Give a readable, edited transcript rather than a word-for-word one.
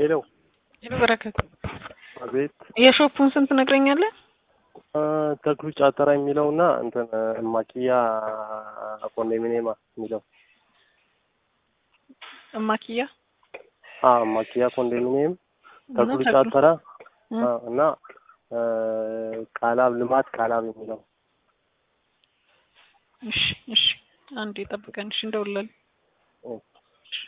ሄሎ በረከት አቤት። የሾፑን ስም ትነግረኛለህ? ተክሉ ጫጠራ የሚለውና እንትን ማኪያ ኮንዶሚኒየም የሚለው ማኪያ ማኪያ ኮንዶሚኒየም ተክሉ ጫጠራ እና ቃላብ ልማት ቃላብ የሚለው። እሺ አንዴ ጠብቀን እንደውላለን።